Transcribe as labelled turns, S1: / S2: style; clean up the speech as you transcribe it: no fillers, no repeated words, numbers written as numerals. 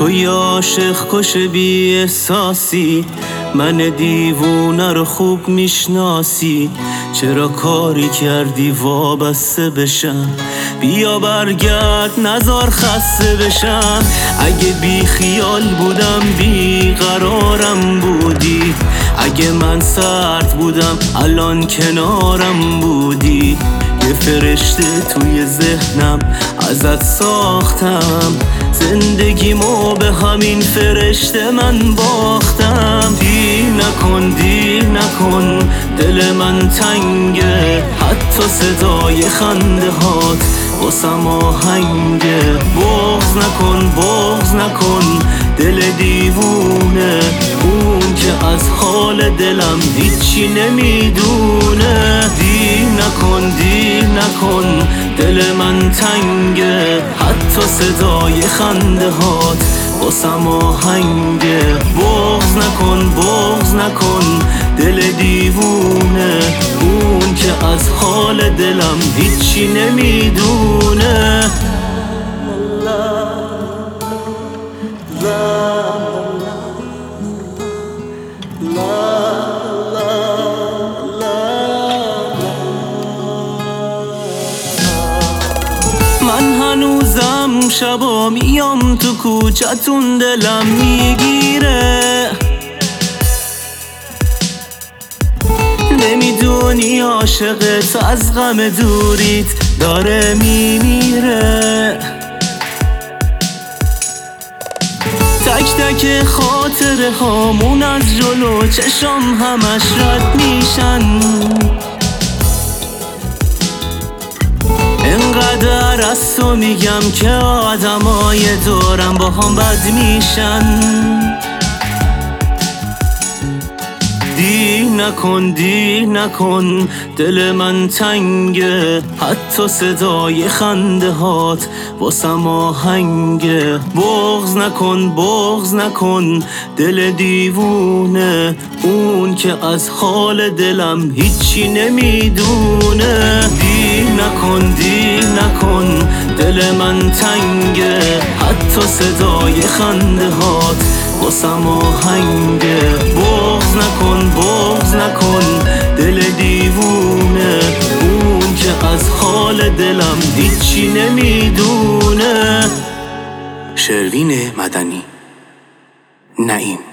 S1: توی عاشق کش بی احساسی، من دیوونه رو خوب میشناسی. چرا کاری کردی وابسته بشم؟ بیا برگرد نزار خسته بشم. اگه بی خیال بودم بی قرارم بودی، اگه من سرد بودم الان کنارم بودی. یه فرشته توی ذهنم ازت ساختم، زندگیمو به همین فرشته من باختم. دیر نکن دل من تنگه، حتی صدای خنده هات واسم آهنگه. بغض نکن دل دیوونه، اون که از حال دلم هیچی نمیدونه. دیر نکن دل من تنگه، حتی صدای خنده هات واسم آهنگه. بغض نکن دل دیوونه، اون که از حال دلم هیچی نمیدونه. من هنوزم شبا میام تو کوچتون، دلم میگیره. نمیدونی عاشقت از غم دوریت داره میمیره. تک تک خاطره هامون از جلو چشم همش رد میشن. انقدر از تو میگم که آدمای دورم با هم بد میشن. دیر نکن دل من تنگه، حتی صدای خنده هات واسم آهنگه. بغض نکن دل دیوونه، اون که از حال دلم هیچی نمیدونه. دیر نکن دل من تنگه، حتی صدای خنده هات واسم آهنگه. بغض نکن دل دیوونه، اون که از حال دلم هیچی نمیدونه. شروین مدنی، نعیم.